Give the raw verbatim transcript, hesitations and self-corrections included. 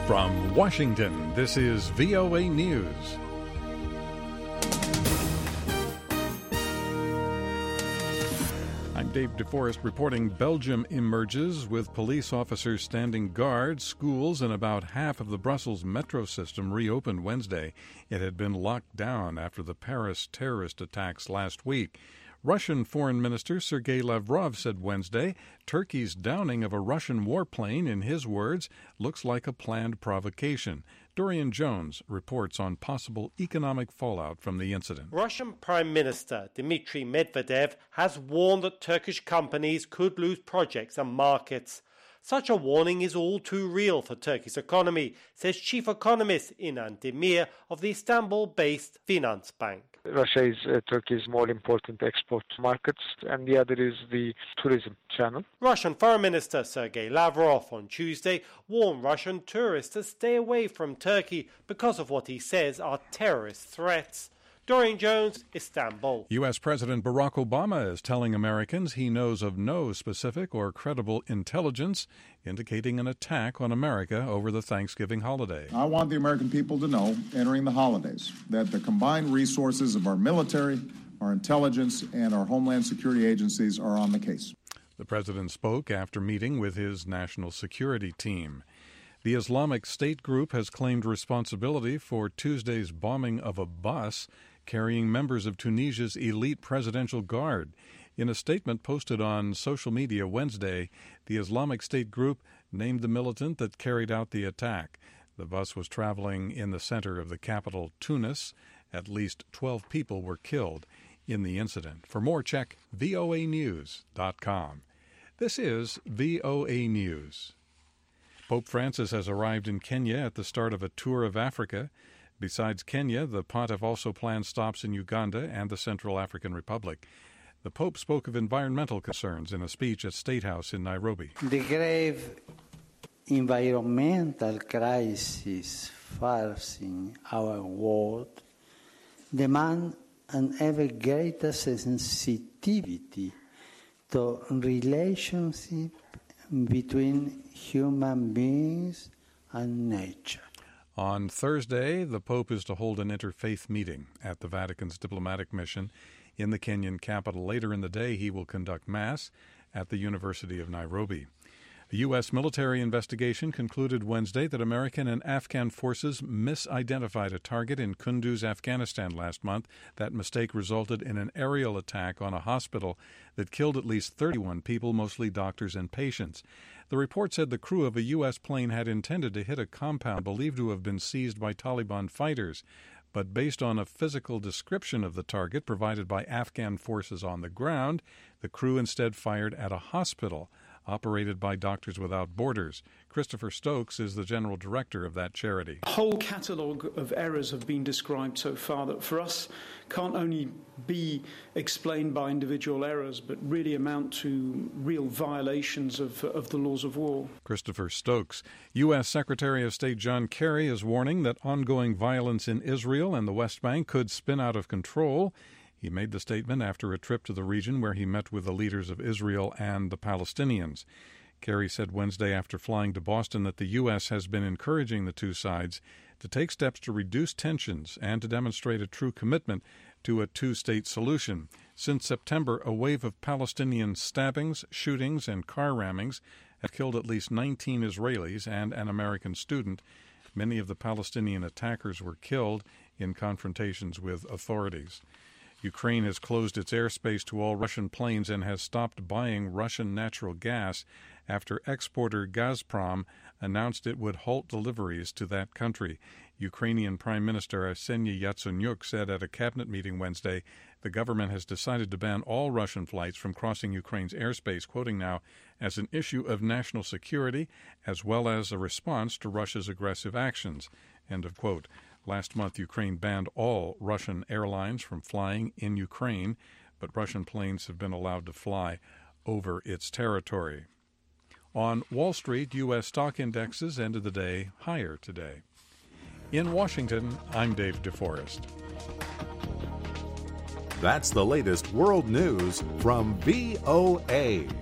From Washington, this is V O A News. I'm Dave DeForest reporting. Belgium emerges with police officers standing guard. Schools and about half of the Brussels metro system reopened Wednesday. It had been locked down after the Paris terrorist attacks last week. Russian Foreign Minister Sergei Lavrov said Wednesday Turkey's downing of a Russian warplane, in his words, looks like a planned provocation. Dorian Jones reports on possible economic fallout from the incident. Russian Prime Minister Dmitry Medvedev has warned that Turkish companies could lose projects and markets. Such a warning is all too real for Turkey's economy, says chief economist Inan Demir of the Istanbul-based Finance Bank. Russia is uh, Turkey's more important export markets, and the other is the tourism channel. Russian Foreign Minister Sergei Lavrov on Tuesday warned Russian tourists to stay away from Turkey because of what he says are terrorist threats. Dorian Jones, Istanbul. U S. President Barack Obama is telling Americans he knows of no specific or credible intelligence indicating an attack on America over the Thanksgiving holiday. I want the American people to know, entering the holidays, that the combined resources of our military, our intelligence, and our Homeland Security agencies are on the case. The president spoke after meeting with his national security team. The Islamic State group has claimed responsibility for Tuesday's bombing of a bus carrying members of Tunisia's elite presidential guard. In a statement posted on social media Wednesday, the Islamic State group named the militant that carried out the attack. The bus was traveling in the center of the capital, Tunis. At least twelve people were killed in the incident. For more, check V O A news dot com. This is V O A News. Pope Francis has arrived in Kenya at the start of a tour of Africa. Besides Kenya, the pontiff also plans stops in Uganda and the Central African Republic. The Pope spoke of environmental concerns in a speech at State House in Nairobi. The grave environmental crisis facing our world demand an ever greater sensitivity to relationship between human beings and nature. On Thursday, the Pope is to hold an interfaith meeting at the Vatican's diplomatic mission in the Kenyan capital. Later in the day, he will conduct Mass at the University of Nairobi. The U S military investigation concluded Wednesday that American and Afghan forces misidentified a target in Kunduz, Afghanistan last month. That mistake resulted in an aerial attack on a hospital that killed at least thirty-one people, mostly doctors and patients. The report said the crew of a U S plane had intended to hit a compound believed to have been seized by Taliban fighters. But based on a physical description of the target provided by Afghan forces on the ground, the crew instead fired at a hospital operated by Doctors Without Borders. Christopher Stokes is the general director of that charity. A whole catalogue of errors have been described so far that for us can't only be explained by individual errors, but really amount to real violations of, of the laws of war. Christopher Stokes. U S. Secretary of State John Kerry is warning that ongoing violence in Israel and the West Bank could spin out of control. He made the statement after a trip to the region where he met with the leaders of Israel and the Palestinians. Kerry said Wednesday after flying to Boston that the U S has been encouraging the two sides to take steps to reduce tensions and to demonstrate a true commitment to a two-state solution. Since September, a wave of Palestinian stabbings, shootings, and car rammings have killed at least nineteen Israelis and an American student. Many of the Palestinian attackers were killed in confrontations with authorities. Ukraine has closed its airspace to all Russian planes and has stopped buying Russian natural gas after exporter Gazprom announced it would halt deliveries to that country. Ukrainian Prime Minister Arseniy Yatsenyuk said at a cabinet meeting Wednesday the government has decided to ban all Russian flights from crossing Ukraine's airspace, quoting now, as an issue of national security as well as a response to Russia's aggressive actions, end of quote. Last month, Ukraine banned all Russian airlines from flying in Ukraine, but Russian planes have been allowed to fly over its territory. On Wall Street, U S stock indexes ended the day higher today. In Washington, I'm Dave DeForest. That's the latest world news from V O A.